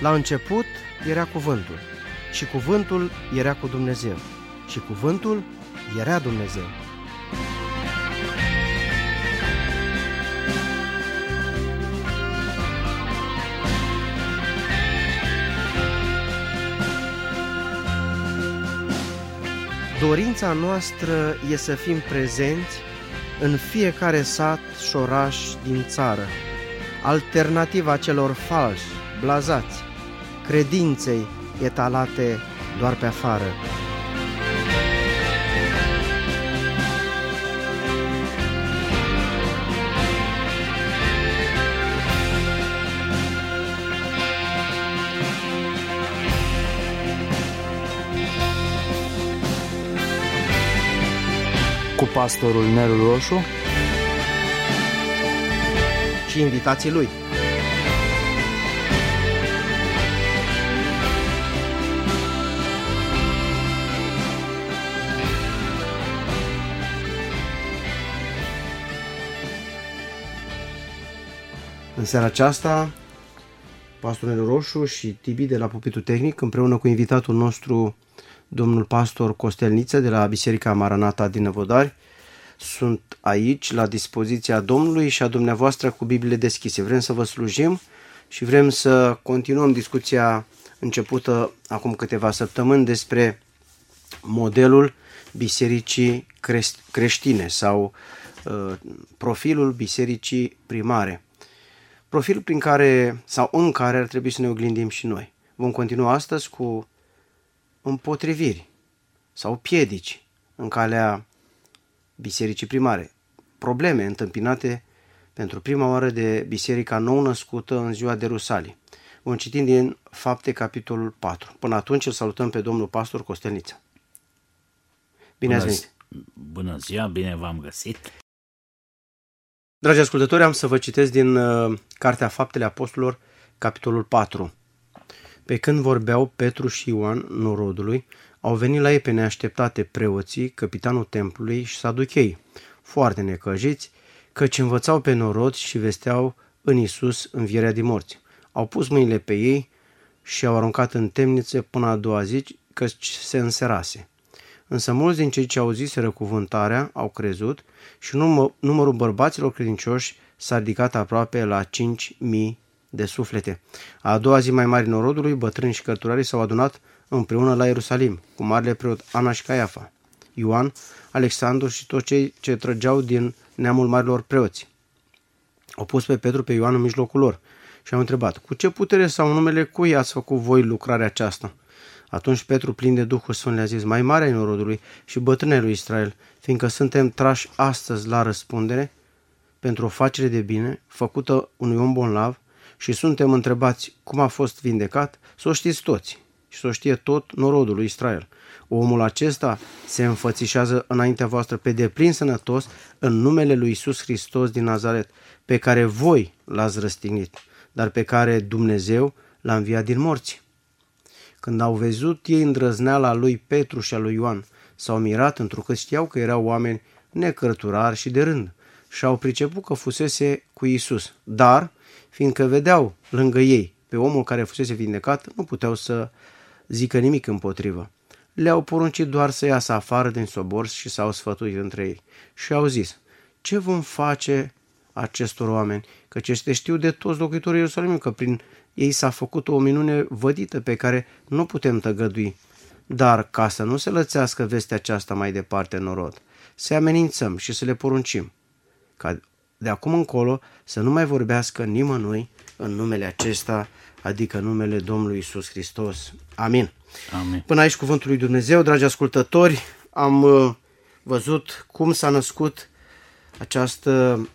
La început era cuvântul și cuvântul era cu Dumnezeu și cuvântul era Dumnezeu. Dorința noastră e să fim prezenți în fiecare sat și oraș din țară, alternativa celor falși, blazați, credinței etalate doar pe afară. Cu pastorul Nelu Roșu și invitații lui. În seara aceasta, pastorul Nelu Roșu și Tibi de la Pupitul Tehnic, împreună cu invitatul nostru, domnul pastor Costel Niță de la Biserica Maranata din Năvodari, sunt aici la dispoziția Domnului și a dumneavoastră cu Bibliile deschise. Vrem să vă slujim și vrem să continuăm discuția începută acum câteva săptămâni despre modelul bisericii creștine sau profilul bisericii primare. Profilul prin care sau în care ar trebui să ne oglindim și noi. Vom continua astăzi cu împotriviri sau piedici în calea bisericii primare. Probleme întâmpinate pentru prima oară de biserica nou-născută în ziua de Rusalii. Vom citi din Fapte, capitolul 4. Până atunci îl salutăm pe domnul pastor Costel Niță. Bine ați venit! Bună ziua, bine v-am găsit! Dragi ascultători, am să vă citesc din Cartea Faptele Apostolilor, capitolul 4. Pe când vorbeau Petru și Ioan norodului, au venit la ei pe neașteptate preoții, căpitanul templului și saduchei, foarte necăjiți, căci învățau pe norod și vesteau în Iisus învierea din morți. Au pus mâinile pe ei și au aruncat în temniță până a doua zi, căci se înserase. Însă mulți din cei ce auziseră cuvântarea au crezut și numărul bărbaților credincioși s-a ridicat aproape la 5.000 de suflete. A doua zi mai mari norodului, bătrâni și cărturarii s-au adunat împreună la Ierusalim, cu marele preot Ana și Caiafa, Ioan, Alexandru și toți cei ce trăgeau din neamul marilor preoți. Au pus pe Petru pe Ioan în mijlocul lor și au întrebat: cu ce putere sau în numele cui ați făcut voi lucrarea aceasta? Atunci Petru, plin de Duhul Sfânt, le-a zis: mai mare ai norodului și bătrâne lui Israel, fiindcă suntem trași astăzi la răspundere pentru o facere de bine făcută unui om bolnav și suntem întrebați cum a fost vindecat, să o știți toți și să o știe tot norodul lui Israel. Omul acesta se înfățișează înaintea voastră pe deplin sănătos în numele lui Iisus Hristos din Nazaret, pe care voi l-ați răstignit, dar pe care Dumnezeu l-a înviat din morți. Când au văzut ei îndrăzneala lui Petru și a lui Ioan, s-au mirat întrucât știau că erau oameni necărturari și de rând și au priceput că fusese cu Iisus. Dar, fiindcă vedeau lângă ei pe omul care fusese vindecat, nu puteau să zică nimic împotrivă. Le-au poruncit doar să iasă afară din sobor și s-au sfătuit între ei. Și au zis: ce vom face acestor oameni? Căci este știu de toți locuitorii Ierusalimului că prin ei s-a făcut o minune vădită pe care nu putem tăgădui. Dar ca să nu se lățească vestea aceasta mai departe în norod, să amenințăm și să le poruncim ca de acum încolo să nu mai vorbească nimănui în numele acesta, adică numele Domnului Iisus Hristos. Amin. Amin. Până aici cuvântul lui Dumnezeu. Dragi ascultători, am văzut cum s-a născut această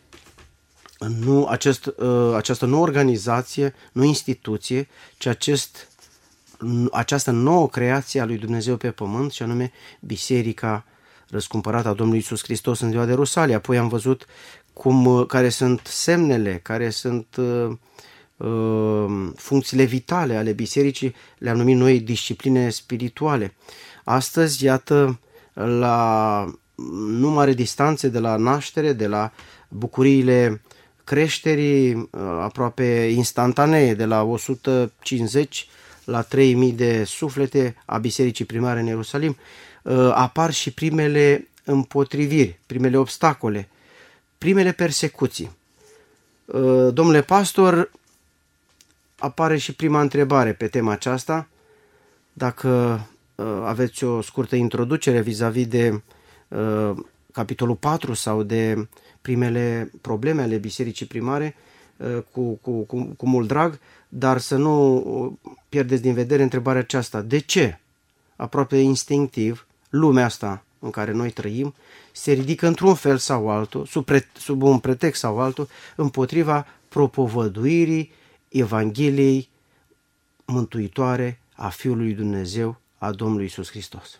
nouă organizație, nu instituție, ci această nouă creație a lui Dumnezeu pe pământ, și anume Biserica răscumpărată a Domnului Iisus Hristos în ziua de Rusalii. Apoi am văzut care sunt semnele, care sunt funcțiile vitale ale bisericii, le-am numit noi discipline spirituale. Astăzi, iată, la nu mare distanțe de la naștere, de la bucuriile creșterii aproape instantanee de la 150 la 3000 de suflete a bisericii primare în Ierusalim, apar și primele împotriviri, primele obstacole, primele persecuții. Domnule pastor, apare și prima întrebare pe tema aceasta. Dacă aveți o scurtă introducere vis-a-vis de capitolul 4 sau de primele probleme ale bisericii primare, cu mult drag, dar să nu pierdeți din vedere întrebarea aceasta. De ce, aproape instinctiv, lumea asta în care noi trăim se ridică într-un fel sau altul, sub un pretext sau altul, împotriva propovăduirii Evangheliei mântuitoare a Fiului lui Dumnezeu, a Domnului Iisus Hristos?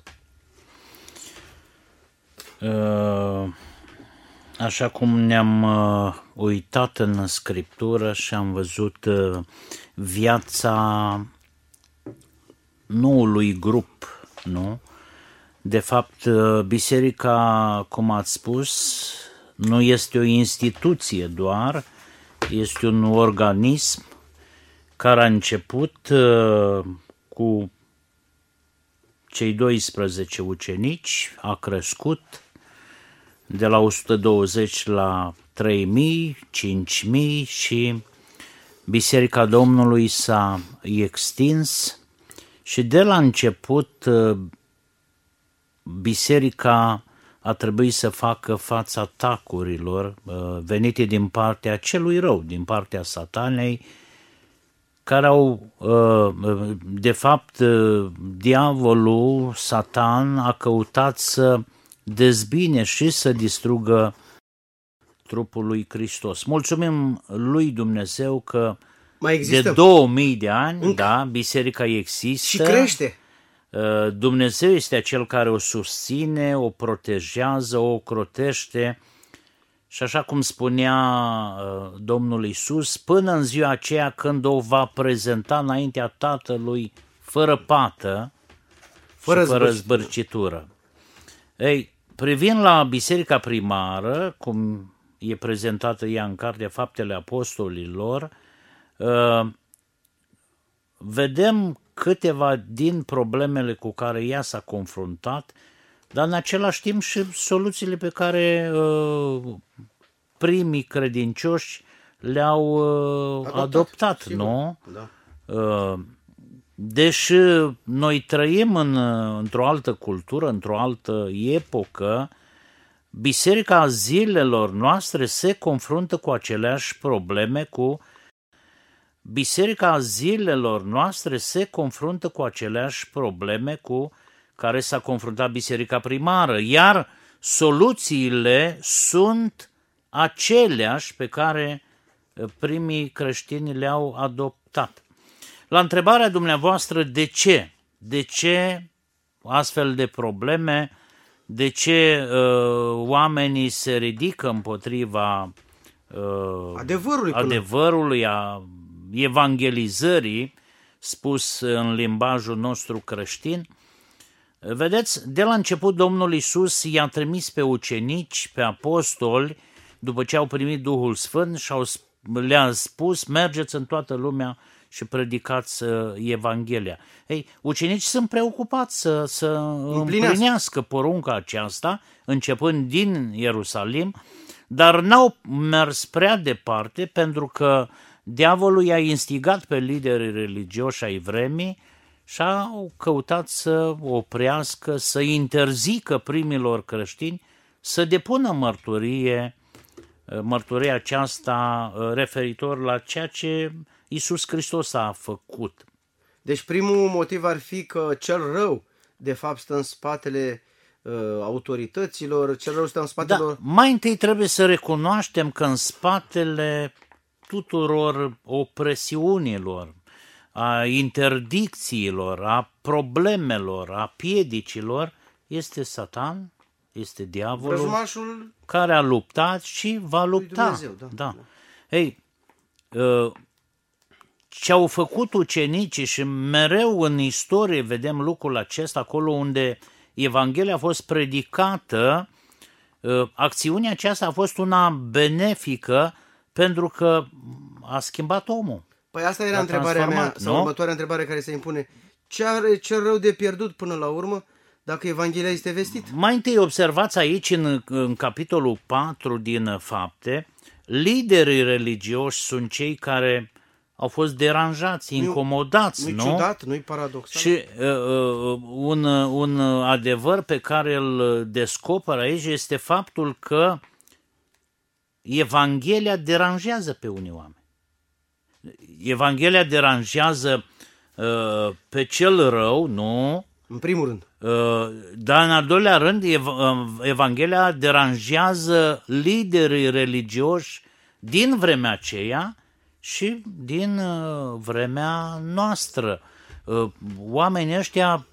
Așa cum ne-am uitat în Scriptură și am văzut viața noului grup, nu? De fapt, biserica, cum ați spus, nu este o instituție doar, este un organism care a început cu cei 12 ucenici, a crescut de la 120 la 3000, 5000 și Biserica Domnului s-a extins și de la început biserica a trebuit să facă față atacurilor venite din partea celui rău, din partea Satanei, care au, de fapt, diavolul, Satan, a căutat să dezbine și să distrugă trupul lui Hristos. Mulțumim lui Dumnezeu că Mai există. de 2000 de ani, da, biserica există. Și crește. Dumnezeu este acel care o susține, o protejează, o ocrotește și așa cum spunea Domnul Iisus, până în ziua aceea când o va prezenta înaintea Tatălui fără pată, fără zbârcitură. Ei, privind la biserica primară, cum e prezentată ea în Cartea Faptele Apostolilor, vedem câteva din problemele cu care ea s-a confruntat, dar în același timp și soluțiile pe care primii credincioși le-au adoptat, nu? Da. Deși noi trăim într-o altă cultură, într-o altă epocă, biserica zilelor noastre se confruntă cu aceleași probleme, Biserica zilelor noastre se confruntă cu aceleași probleme cu care s-a confruntat biserica primară, iar soluțiile sunt aceleași pe care primii creștini le-au adoptat. La întrebarea dumneavoastră de ce? De ce astfel de probleme? De ce oamenii se ridică împotriva adevărului, a evangelizării, spus în limbajul nostru creștin? Vedeți, de la început Domnul Iisus i-a trimis pe ucenici, pe apostoli, după ce au primit Duhul Sfânt și le-a spus, mergeți în toată lumea și predicați Evanghelia. Ei, ucenicii sunt preocupați să împlinească porunca aceasta, începând din Ierusalim, dar n-au mers prea departe pentru că diavolul i-a instigat pe liderii religioși ai vremii și au căutat să oprească, să interzică primilor creștini să depună mărturia aceasta referitor la ceea ce Iisus Hristos a făcut. Deci primul motiv ar fi că cel rău de fapt stă în spatele autorităților, cel rău stă în spatele... Da, mai întâi trebuie să recunoaștem că în spatele tuturor opresiunilor, a interdicțiilor, a problemelor, a piedicilor, este Satan, este diavolul, Vrăjmașul care a luptat și va lupta. Dumnezeu, da. Ei, ce au făcut ucenicii și mereu în istorie vedem lucrul acesta, acolo unde Evanghelia a fost predicată, acțiunea aceasta a fost una benefică pentru că a schimbat omul. Păi asta era L-a întrebarea mea, transformat, sau nu? următoarea întrebare care se impune. Ce are cel rău de pierdut până la urmă dacă Evanghelia este vestit? Mai întâi observați aici în capitolul 4 din Fapte, liderii religioși sunt cei care au fost deranjați, incomodați, Nu-i nu? ciudat, nu-i paradoxal? Și un adevăr pe care îl descoperă aici este faptul că Evanghelia deranjează pe unii oameni. Evanghelia deranjează pe cel rău, nu? În primul rând. Dar în al doilea rând, Evanghelia deranjează liderii religioși din vremea aceea și din vremea noastră. Oamenii ăștia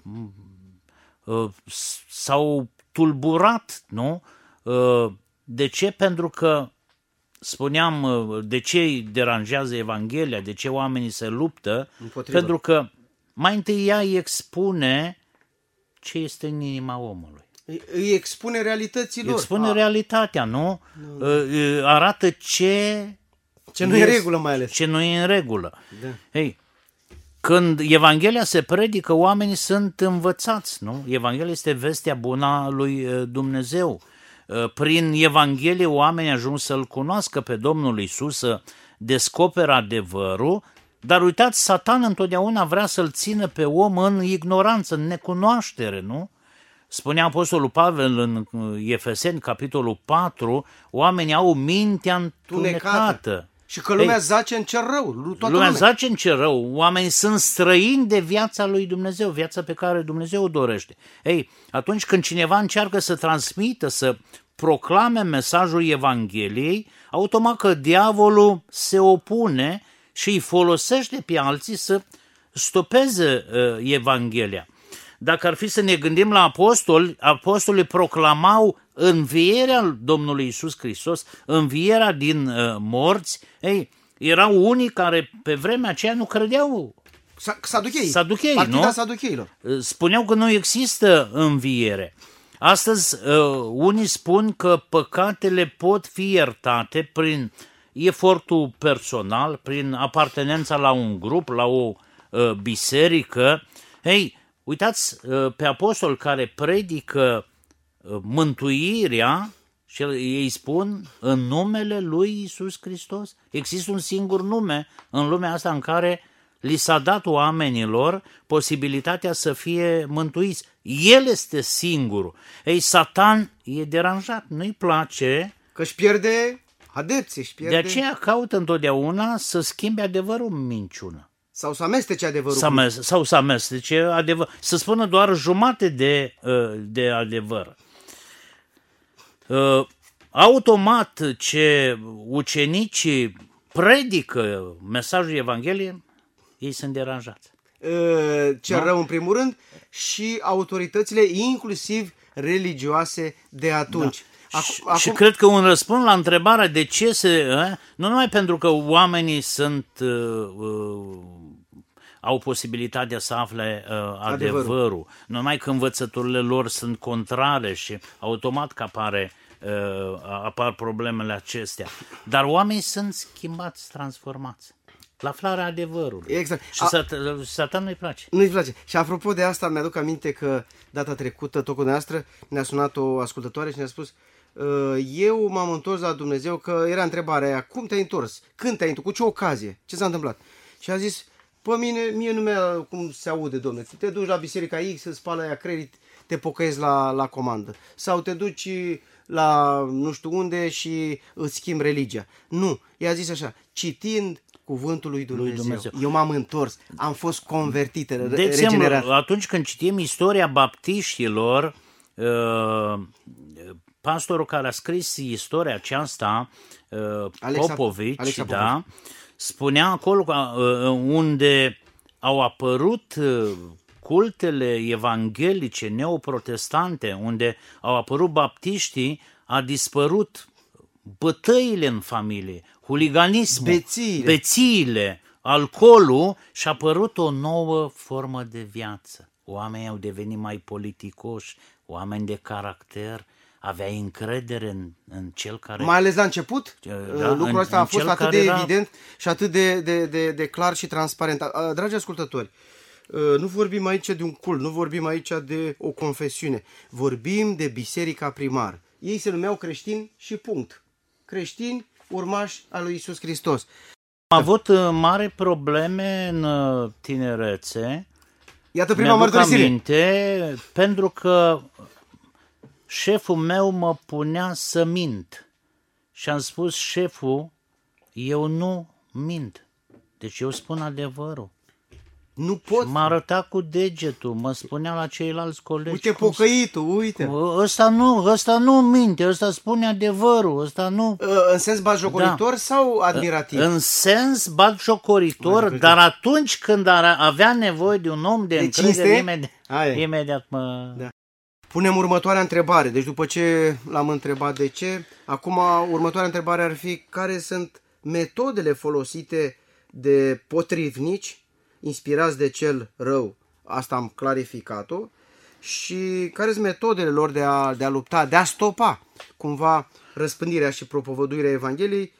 s-au tulburat, nu? De ce? Pentru că, spuneam, de ce îi deranjează Evanghelia, de ce oamenii se luptă? Împotrivă. Pentru că mai întâi ea îi expune ce este în inima omului. Îi expune realităților. Expune realitatea, nu? Arată ce nu e în regulă mai ales. Ce nu e în regulă. Da. Ei, când Evanghelia se predică, oamenii sunt învățați, nu? Evanghelia este vestea bună a lui Dumnezeu. Prin Evanghelie oamenii ajung să-L cunoască pe Domnul Iisus, să descoperă adevărul, dar uitați, Satan întotdeauna vrea să-l țină pe om în ignoranță, în necunoaștere, nu? Spunea Apostolul Pavel în Efeseni, capitolul 4, oamenii au mintea întunecată. Și că lumea zace în cer rău. Lumea zace în cer rău. Oamenii sunt străini de viața lui Dumnezeu, viața pe care Dumnezeu o dorește. Ei, atunci când cineva încearcă să transmită, să proclame mesajul Evangheliei, automat că diavolul se opune și îi folosește pe alții să stopeze Evanghelia. Dacă ar fi să ne gândim la apostoli, apostolii proclamau învierea Domnului Iisus Hristos, învierea din morți. Ei, erau unii care pe vremea aceea nu credeau. Saduchei, partida nu? saducheilor. Spuneau că nu există înviere. Astăzi, unii spun că păcatele pot fi iertate prin efortul personal, prin apartenența la un grup, la o biserică. Ei, uitați, pe apostol care predică mântuirea și ei spun în numele lui Iisus Hristos. Există un singur nume în lumea asta în care li s-a dat oamenilor posibilitatea să fie mântuiți. El este singurul. Ei, Satan e deranjat, nu-i place. Că își pierde adepții, își pierde... De aceea caută întotdeauna să schimbe adevărul în minciună. Sau să amestece adevărul. Sau să amestece adevăr. Să spună doar jumate de adevăr. Automat ce ucenicii predică mesajul Evangheliei, ei sunt deranjați. Cel rău în primul rând și autoritățile, inclusiv religioase de atunci. Da. Și cred că un răspuns la întrebarea de ce nu numai pentru că oamenii au posibilitatea să afle adevărul, nu numai că învățăturile lor sunt contrare și automat că apar problemele acestea, dar oamenii sunt schimbați, transformați. La aflarea adevărului. Exact. Și Satan nu-i place. Nu-i place. Și apropo de asta, mi-aduc aminte că data trecută, tot cu dumneavoastră, ne-a sunat o ascultătoare și ne-a spus: eu m-am întors la Dumnezeu, că era întrebarea aia, cum te-ai întors? Când te-ai întors? Cu ce ocazie? Ce s-a întâmplat? Și a zis: pe mie nu mi-a, cum se aude, domnule, te duci la biserica X, îți spală aia credit, te pocăiezi la comandă. Sau te duci la nu știu unde și îți schimbi religia. Nu, i-a zis așa: citind cuvântul lui Dumnezeu. Eu m-am întors, am fost convertit, regenerat. Atunci când citim istoria baptiștilor, pastorul care a scris istoria aceasta, Popovici, da, spunea acolo unde au apărut cultele evanghelice neoprotestante, unde au apărut baptiștii, a dispărut bătăile în familie, huliganismul, bețiile, alcoolul și a apărut o nouă formă de viață. Oamenii au devenit mai politicoși, oameni de caracter, aveai încredere în cel care... Mai ales la început, lucrul ăsta a fost atât de evident și atât de clar și transparent. Dragi ascultători, nu vorbim aici de un cult, nu vorbim aici de o confesiune, vorbim de Biserica Primar. Ei se numeau creștini și punct. Creștini, urmași al lui Iisus Hristos. Am avut mari probleme în tinerețe. Iată prima mărturisire. Aminte, pentru că șeful meu mă punea să mint. Și am spus, șeful, eu nu mint. Deci eu spun adevărul. Nu pot. M-a arătat cu degetul, mă spunea la ceilalți colegi. Uite pocăitul, uite. Ăsta nu minte, ăsta spune adevărul, ăsta nu... În sens batjocoritor sau admirativ? În sens batjocoritor, dar atunci când avea nevoie de un om de încredere, imediat mă... Da. Punem următoarea întrebare. Deci după ce l-am întrebat de ce, acum următoarea întrebare ar fi: care sunt metodele folosite de potrivnici inspirați de cel rău? Asta am clarificat-o. Și care sunt metodele lor de a lupta, de a stopa cumva răspândirea și propovăduirea Evangheliei,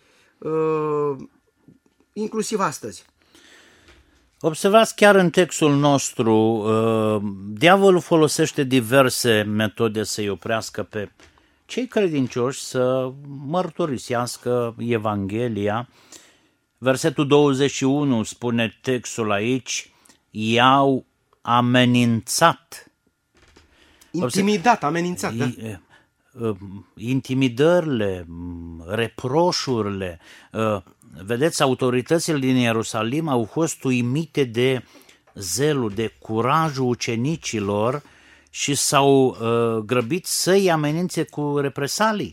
inclusiv astăzi? Observați, chiar în textul nostru, diavolul folosește diverse metode să-i oprească pe cei credincioși să mărturisească Evanghelia. Versetul 21 spune textul aici: i-au amenințat. Intimidat, amenințat, da. Intimidările, reproșurile. Vedeți, autoritățile din Ierusalim au fost uimite de zelul, de curajul ucenicilor și s-au grăbit să-i amenințe cu represalii.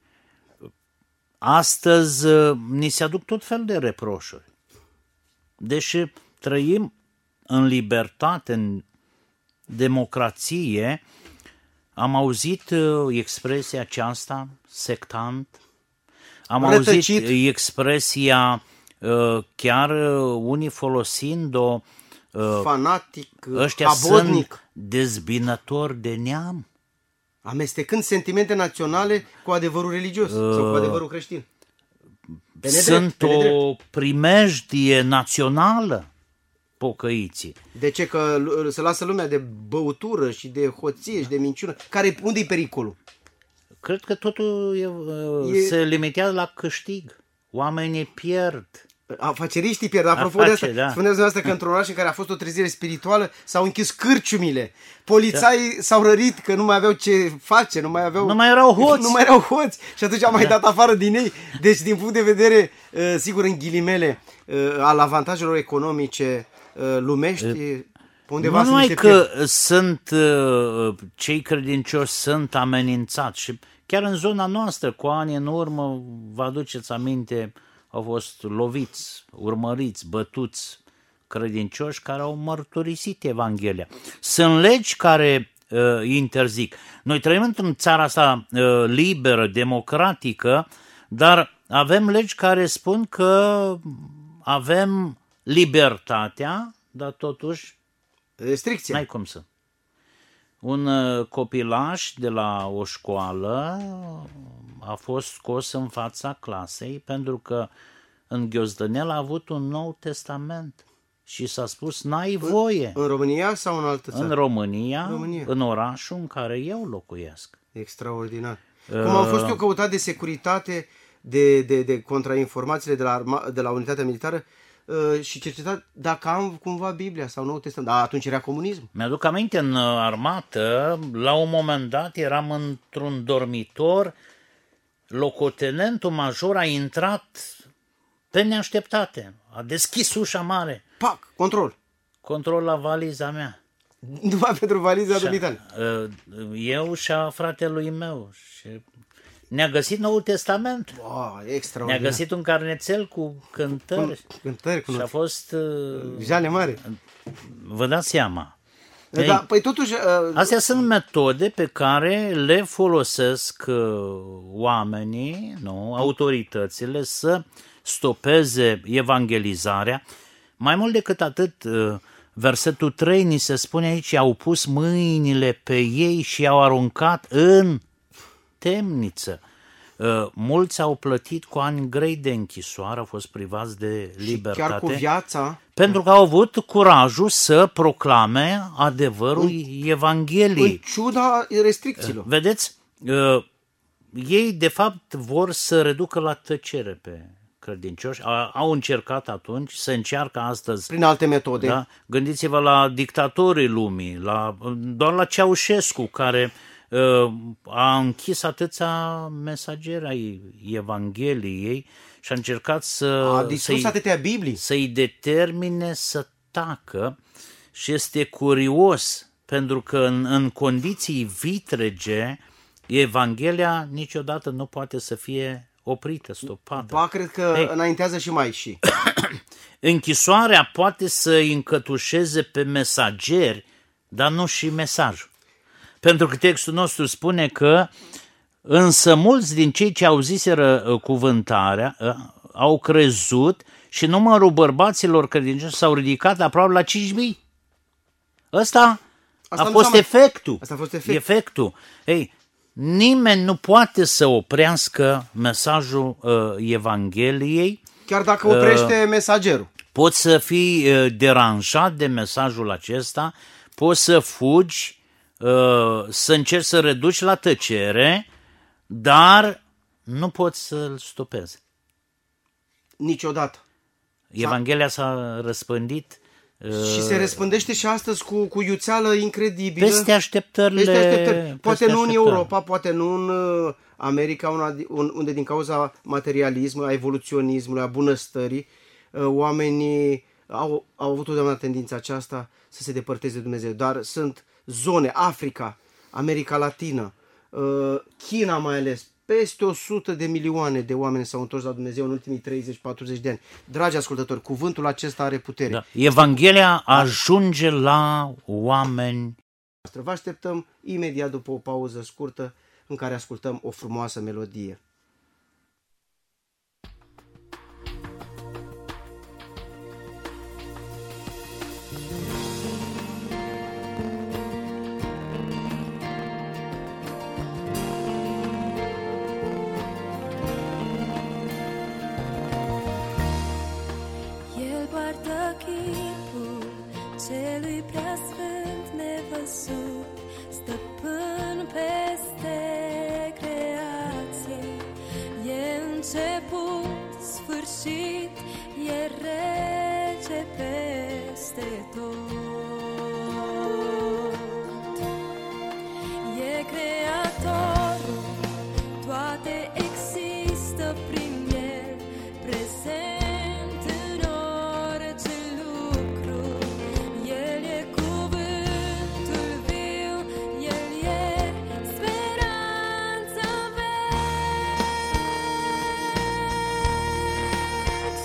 Astăzi ni se aduc tot fel de reproșuri. Deși trăim în libertate, în democrație, am auzit expresia aceasta, sectant, am auzit expresia, chiar unii folosind-o, fanatic, ăștia abodnic, sunt dezbinători de neam. Amestecând sentimente naționale cu adevărul religios sau cu adevărul creștin. Sunt o primejdie națională, pocăiții. De ce? Că se lasă lumea de băutură și de hoție și de minciună. Care-unde-i pericolul? Cred că totul se limitează la câștig. Oamenii pierd. Afaceriștii pierd. Apropo de asta, spuneți dumneavoastră că într-un oraș în care a fost o trezire spirituală s-au închis cârciumile. Polițaii s-au rărit că nu mai aveau ce face, nu mai erau hoți și atunci au mai dat afară din ei. Deci din punct de vedere, sigur, în ghilimele, al avantajelor economice lumești, undeva nu numai că sunt cei credincioși sunt amenințați și chiar în zona noastră, cu ani în urmă, vă aduceți aminte, au fost loviți, urmăriți, bătuți credincioși care au mărturisit Evanghelia. Sunt legi care interzic. Noi trăim într-o țară asta liberă, democratică, dar avem legi care spun că avem libertatea, dar totuși restricție. N-ai cum să. Un copilaș de la o școală a fost scos în fața clasei pentru că în Ghiozdănel a avut un Nou Testament și s-a spus n-ai voie. În România sau în altă țară? În România, în orașul în care eu locuiesc. Extraordinar. Cum am fost eu căutat de securitate, de contrainformațiile de la unitatea militară, și cercetat dacă am cumva Biblia sau Noul Testament. Dar atunci era comunism. Mi-aduc aminte, în armată, la un moment dat eram într-un dormitor, locotenentul major a intrat pe neașteptate, a deschis ușa mare. Pac, control. Control la valiza mea. Numai pentru valiza dumitale. Eu și a fratelui meu. Și ne-a găsit Noul Testament. Extraordinar. Ne-a găsit un carnețel cu cântări. Și a fost... Jale mare. Vă dați seama. Da, păi totuși... Astea sunt metode pe care le folosesc oamenii, autoritățile, să stopeze evangelizarea. Mai mult decât atât, versetul 3 ni se spune aici, au pus mâinile pe ei și i-au aruncat în temniță. Mulți au plătit cu ani grei de închisoare, au fost privați de libertate. Chiar cu viața. Pentru că au avut curajul să proclame adevărul Evangheliei. În ciuda restricțiilor. Vedeți, ei de fapt vor să reducă la tăcere pe credincioși. Au încercat atunci, se încearcă astăzi. Prin alte metode. Da? Gândiți-vă la dictatorii lumii, doar la Ceaușescu, care a închis atâția mesageri ai Evangheliei și a încercat A distrus atâtea Biblii. să-i determine să tacă. Și este curios, pentru că în condiții vitrege, Evanghelia niciodată nu poate să fie oprită, stopată. Ba, cred că înaintează și mai și. Închisoarea poate să îi încătușeze pe mesageri, dar nu și mesajul. Pentru că textul nostru spune că însă mulți din cei ce auziseră cuvântarea au crezut și numărul bărbaților credincioși s-au ridicat aproape la 5.000. Asta a fost efectul. Asta a fost efectul. Ei, nimeni nu poate să oprească mesajul Evangheliei. Chiar dacă oprește mesagerul. Poți să fii deranjat de mesajul acesta, poți să fugi, să încerci să reduci la tăcere, dar nu poți să-l stopezi. Niciodată. Evanghelia s-a răspândit. Și se răspândește și astăzi cu iuțeală incredibilă. Peste așteptările. Poate nu în Europa, poate nu în America, unde din cauza materialismului, a evoluționismului, a bunăstării, oamenii au avut totdeauna tendința aceasta să se depărteze de Dumnezeu. Dar sunt zone, Africa, America Latină, China mai ales, peste 100 de milioane de oameni s-au întors la Dumnezeu în ultimii 30-40 de ani. Dragi ascultători, cuvântul acesta are putere. Da. Evanghelia ajunge la oameni. Vă așteptăm imediat după o pauză scurtă în care ascultăm o frumoasă melodie. Celui preasfânt nevăzut, stăpân peste creație, e început, sfârșit, e rege peste tot. E creatorul, toate există prin el, prezent în orice lucru. El e cuvântul viu, el e speranța vecie.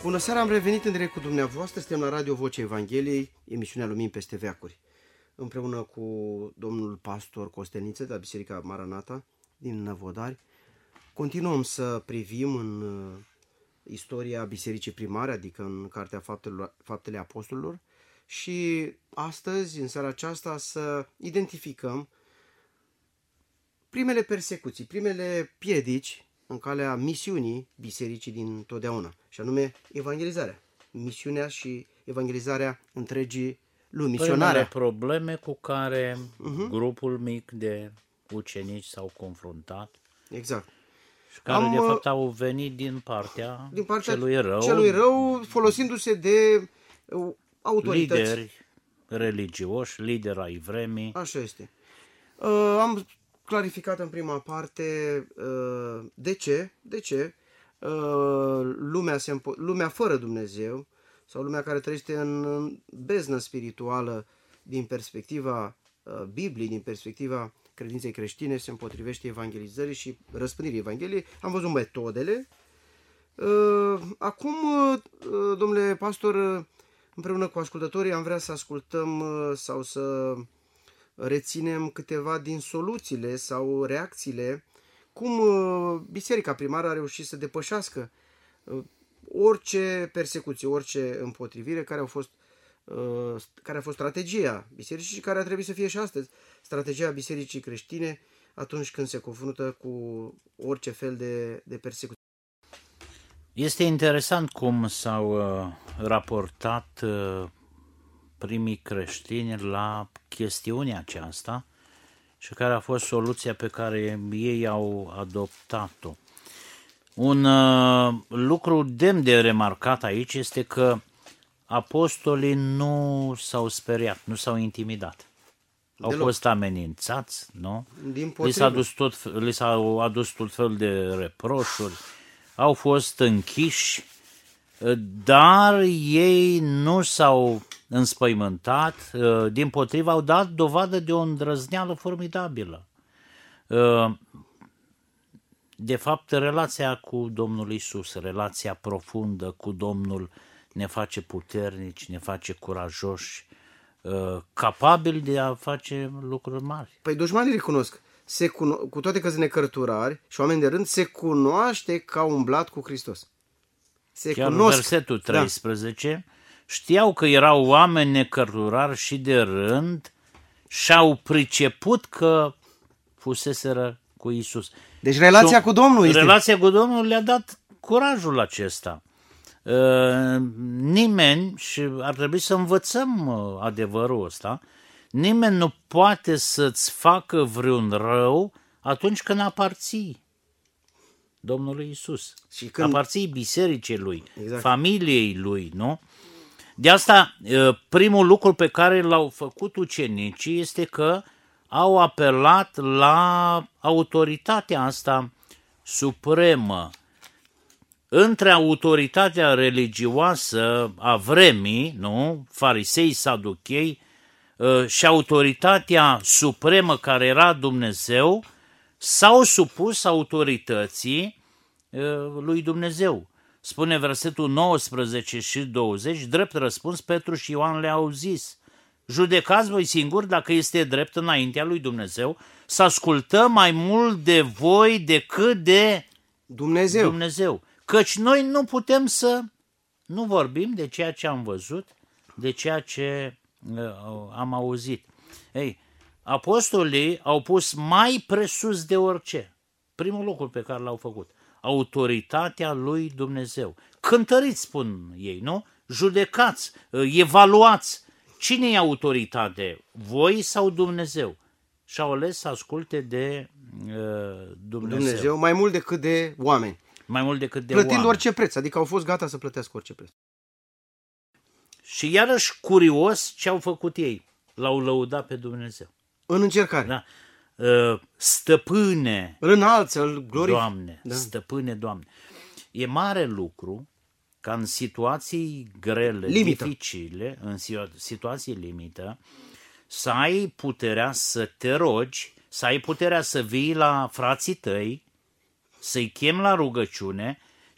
Bună seara, am revenit în direct cu dumneavoastră, suntem la Radio Vocea Evangheliei, emisiunea Lumini peste veacuri. Împreună cu domnul pastor Costeniță de la Biserica Maranata din Năvodari, continuăm să privim în istoria Bisericii Primare, adică în Cartea Faptele Apostolilor, și astăzi, în seara aceasta, să identificăm primele persecuții, primele piedici în calea misiunii bisericii din totdeauna, și anume evangelizarea. Misiunea și evangelizarea întregii lumi, misionarea. Probleme cu care grupul mic de ucenici s-au confruntat. Exact. Și care de fapt au venit din partea celui rău. Celui rău, folosindu-se de autorități. Lideri religioși, lideri ai vremii. Așa este. Am clarificat în prima parte de ce lumea fără Dumnezeu sau lumea care trăiește în beznă spirituală din perspectiva Bibliei, din perspectiva credinței creștine, se împotrivește evangelizării și răspândirii Evangheliei. Am văzut metodele. Acum, domnule pastor, împreună cu ascultătorii am vrea să ascultăm sau să reținem câteva din soluțiile sau reacțiile cum Biserica Primară a reușit să depășească orice persecuție, orice împotrivire care a fost strategia bisericii și care ar trebui să fie și astăzi strategia bisericii creștine atunci când se confruntă cu orice fel de persecuție. Este interesant cum s-au raportat primii creștini la chestiunea aceasta și care a fost soluția pe care ei au adoptat-o. Un lucru demn de remarcat aici este că apostolii nu s-au speriat, nu s-au intimidat. Au fost amenințați, nu? Li s-au adus tot fel de reproșuri, au fost închiși, dar ei nu s-au înspăimântat, dimpotrivă au dat dovadă de o îndrăzneală formidabilă. De fapt, relația cu Domnul Iisus, relația profundă cu Domnul ne face puternici, ne face curajoși, capabili de a face lucruri mari. Păi dușmanii recunosc, cu toate că sunt necărturari și oameni de rând, se cunoaște că au umblat cu Hristos. Chiar în versetul 13, știau că erau oameni necărturari și de rând și au priceput că fuseseră cu Iisus. Deci relația cu Domnul este... Relația cu Domnul le-a dat curajul acesta. Nimeni, și ar trebui să învățăm adevărul ăsta, nimeni nu poate să-ți facă vreun rău atunci când aparții Domnului Iisus. Și când aparții bisericii Lui, exact, familiei Lui, nu? De asta, primul lucru pe care l-au făcut ucenicii este că au apelat la autoritatea asta supremă. Între autoritatea religioasă a vremii, nu? Farisei, saduchei, și autoritatea supremă care era Dumnezeu, s-au supus autorității lui Dumnezeu. Spune versetul 19 și 20, drept răspuns, Petru și Ioan le-au zis: judecați voi singuri dacă este drept înaintea lui Dumnezeu să ascultăm mai mult de voi decât de Dumnezeu. Căci noi nu putem să nu vorbim de ceea ce am văzut, de ceea ce am auzit. Ei, apostolii au pus mai presus de orice, primul lucru pe care l-au făcut, autoritatea lui Dumnezeu. Cântăriți, spun ei, nu? Judecați, evaluați. Cine e autoritate? Voi sau Dumnezeu? Și au ales să asculte de Dumnezeu. Mai mult decât de oameni. Mai mult decât de plătind oameni. Orice preț, adică au fost gata să plătească orice preț. Și iarăși curios ce au făcut ei. L-au lăudat pe Dumnezeu. În încercare. Da. Stăpâne, îl înalță, îl glorifică. Doamne, da. Stăpâne, Doamne. E mare lucru ca în situații grele, dificile, în situații limită, să ai puterea să te rogi, să ai puterea să vii la frații tăi, să-i chem la rugăciune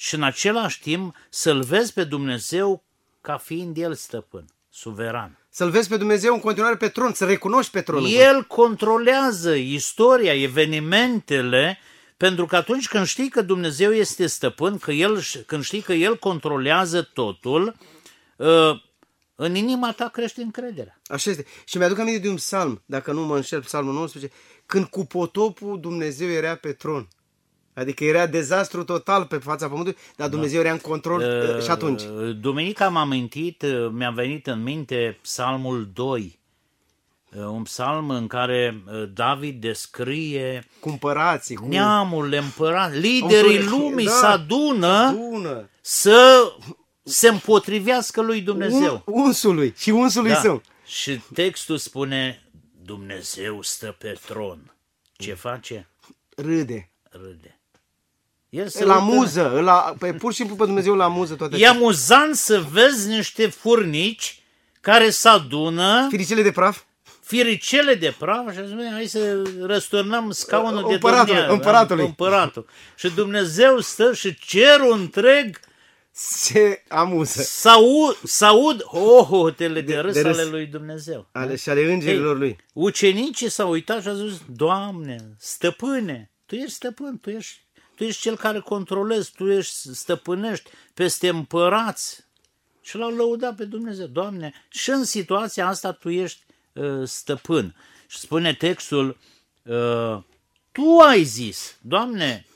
și în același timp să-L vezi pe Dumnezeu ca fiind El stăpân, suveran. Să-L vezi pe Dumnezeu în continuare pe tron, să recunoști pe tron. El controlează istoria, evenimentele, pentru că atunci când știi că Dumnezeu este stăpân, când știi că El controlează totul, în inima ta crește încrederea. Așa este. Și mi-aduc aminte de un psalm, dacă nu mă înșel, psalmul 19, când cu potopul Dumnezeu era pe tron. Adică era dezastru total pe fața pământului, dar Dumnezeu era în control și atunci. Duminica m-am amintit, mi-a venit în minte psalmul 2, un psalm în care David descrie Cumpărații, neamurile, împărați, liderii lumii se adună să se împotrivească lui Dumnezeu. Unsului și unsului său. Și textul spune, Dumnezeu stă pe tron. Ce face? Râde. El se îl amuză, pur și simplu pe Dumnezeu îl amuză toate. E amuzant să vezi niște furnici care se adună, firicele de praf și spune, hai să răsturnăm scaunul de domnia, împăratul. Și Dumnezeu stă și cerul întreg se amuză. S-aud hohotele de râs ale lui Dumnezeu. Și ale îngerilor lui. Ucenicii s-au uitat și au zis, Doamne, stăpâne, Tu ești stăpân, Tu ești cel care controlezi, Tu stăpânești peste împărați. Și l-au lăudat pe Dumnezeu. Doamne, și în situația asta Tu ești stăpân. Și spune textul, Tu ai zis, Doamne,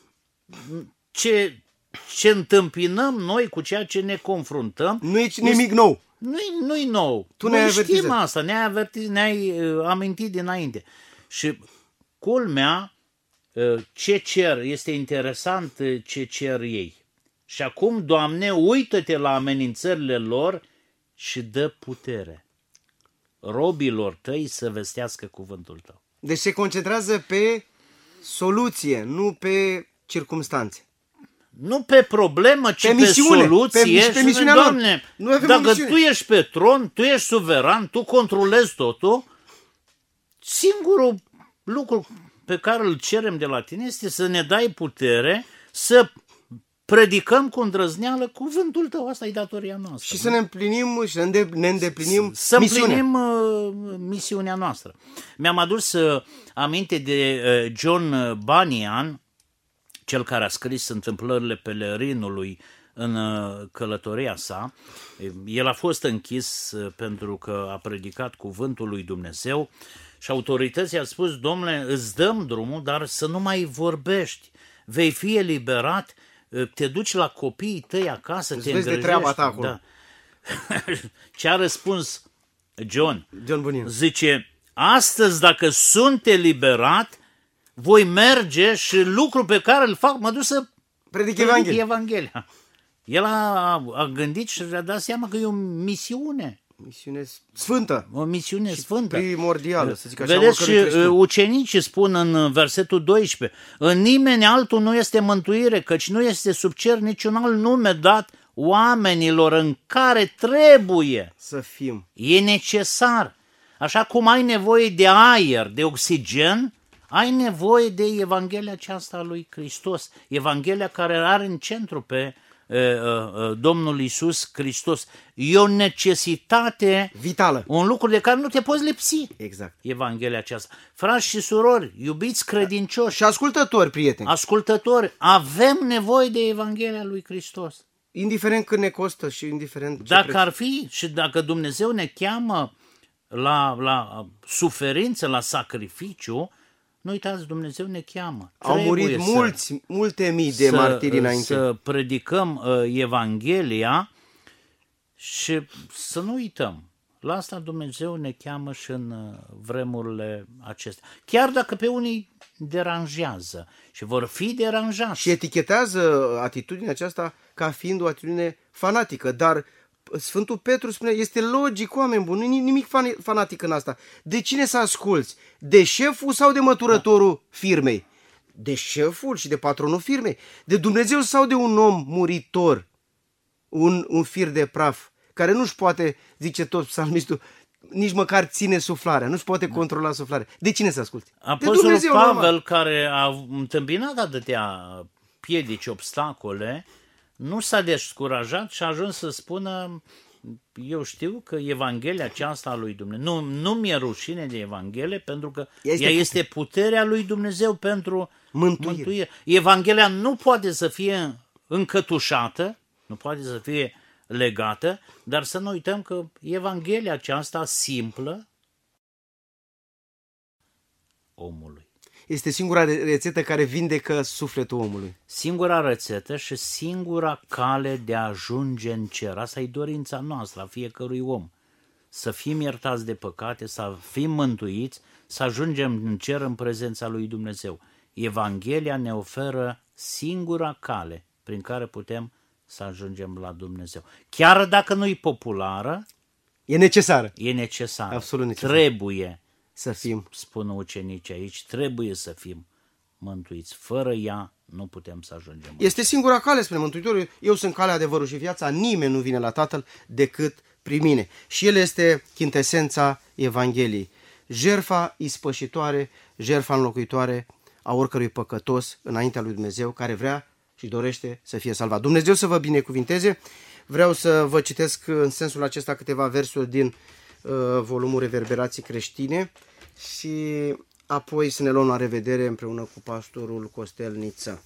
ce întâmpinăm noi cu ceea ce ne confruntăm. Nu e nimic nou. Nu-i nou. Tu ne-ai avertizat. Știm asta, ne-ai amintit dinainte. Și culmea, ce cer, este interesant ce cer ei. Și acum, Doamne, uită-te la amenințările lor și dă putere robilor Tăi să vestească cuvântul Tău. Deci se concentrează pe soluție, nu pe circumstanțe. Nu pe problemă, ci pe soluție. Pe misiunea Doamne, dacă Tu ești pe tron, Tu ești suveran, Tu controlezi totul, singurul lucru pe care îl cerem de la Tine este să ne dai putere să predicăm cu îndrăzneală cuvântul Tău. Asta e datoria noastră. Și să ne împlinim și ne îndeplinim să împlinim misiunea noastră. Mi-am adus aminte de John Bunyan, cel care a scris Întâmplările pelerinului în călătoria sa. El a fost închis pentru că a predicat cuvântul lui Dumnezeu și autorității a spus, Domnule, îți dăm drumul, dar să nu mai vorbești. Vei fi eliberat, te duci la copiii tăi acasă, te îngrijești. De treaba ta acolo. Da. Ce a răspuns John Bunyan? Zice, astăzi dacă sunt eliberat, voi merge și lucrul pe care îl fac, mă duc să predic Evanghelia. El a gândit și a dat seama că e o misiune. Misiune sfântă. O misiune sfântă. Primordială, să zic așa. Vedeți, și ucenicii spun în versetul 12, în nimeni altul nu este mântuire, căci nu este sub cer niciun alt nume dat oamenilor în care trebuie să fim. E necesar. Așa cum ai nevoie de aer, de oxigen, ai nevoie de Evanghelia aceasta a lui Hristos. Evanghelia care are în centru pe Domnul Iisus Hristos. E o necesitate vitală. Un lucru de care nu te poți lipsi. Exact. Evanghelia aceasta. Frați și surori, iubiți credincioși. Și ascultători, prieteni. Ascultători, avem nevoie de Evanghelia lui Hristos. Indiferent cât ne costă și indiferent ce dacă ar fi și dacă Dumnezeu ne cheamă la suferință, la sacrificiu, nu uitați, Dumnezeu ne cheamă. Au murit multe mii de martiri înainte. Să predicăm Evanghelia și să nu uităm. La asta Dumnezeu ne cheamă și în vremurile acestea. Chiar dacă pe unii deranjează și vor fi deranjați. Și etichetează atitudinea aceasta ca fiind o atitudine fanatică, dar Sfântul Petru spune, este logic, oameni buni, nu nimic fanatic în asta. De cine să asculți? De șeful sau de măturătorul firmei? De șeful și de patronul firmei? De Dumnezeu sau de un om muritor? Un fir de praf, care nu-și poate, zice tot psalmistul, nici măcar ține suflarea, nu-și poate controla suflarea. De cine să asculți? Apostolul Pavel, care a întâmpinat atâtea piedici, obstacole, nu s-a descurajat și a ajuns să spună: eu știu că Evanghelia aceasta a lui Dumnezeu, nu mi-e rușine de Evanghelie, pentru că ea este puterea lui Dumnezeu pentru mântuire. Evanghelia nu poate să fie încătușată, nu poate să fie legată, dar să nu uităm că Evanghelia aceasta simplă omului. Este singura rețetă care vindecă sufletul omului. Singura rețetă și singura cale de a ajunge în cer. Asta e dorința noastră a fiecărui om. Să fim iertați de păcate, să fim mântuiți, să ajungem în cer în prezența lui Dumnezeu. Evanghelia ne oferă singura cale prin care putem să ajungem la Dumnezeu. Chiar dacă nu e populară, e necesară. E necesară. Absolut necesară. Trebuie să fim, spun ucenicii aici, trebuie să fim mântuiți. Fără ea nu putem să ajungem. Este singura cale spre Mântuitorul. Eu sunt calea, adevărul și viața, nimeni nu vine la Tatăl decât prin mine. Și El este chintesența Evangheliei. Jertfa ispășitoare, jertfa înlocuitoare a oricărui păcătos înaintea lui Dumnezeu, care vrea și dorește să fie salvat. Dumnezeu să vă binecuvinteze. Vreau să vă citesc în sensul acesta câteva versuri din volumul Reverberații creștine și apoi să ne luăm la revedere împreună cu pastorul Costel Niță.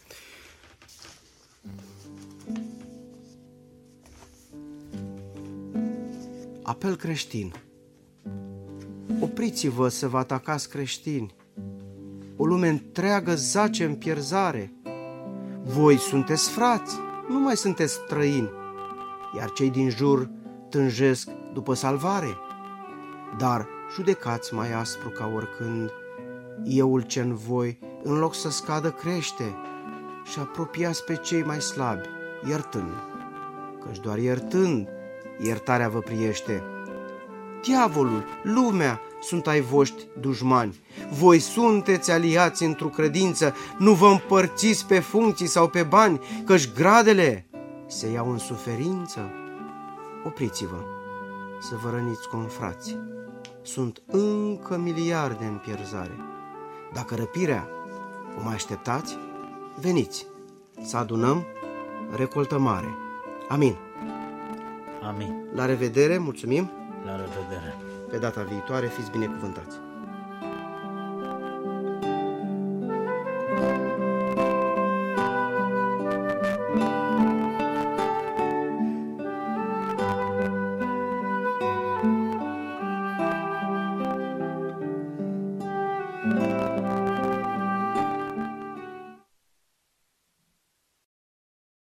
Apel creștin. Opriți-vă să vă atacați creștini. O lume întreagă zace în pierzare. Voi sunteți frați, nu mai sunteți străini, iar cei din jur tânjesc după salvare. Dar judecați mai aspru ca oricând. Euul ce în voi, în loc să scadă, crește, și apropiați pe cei mai slabi, iertând, căci doar iertând, iertarea vă priește. Diavolul, lumea, sunt ai voștri dușmani. Voi sunteți aliați într-o credință, nu vă împărțiți pe funcții sau pe bani, căci gradele se iau în suferință. Opriți-vă să vă răniți confrați. Sunt încă miliarde în pierzare. Dacă răpirea o mai așteptați, veniți să adunăm recoltă mare. Amin. Amin. La revedere, mulțumim. La revedere. Pe data viitoare, fiți binecuvântați.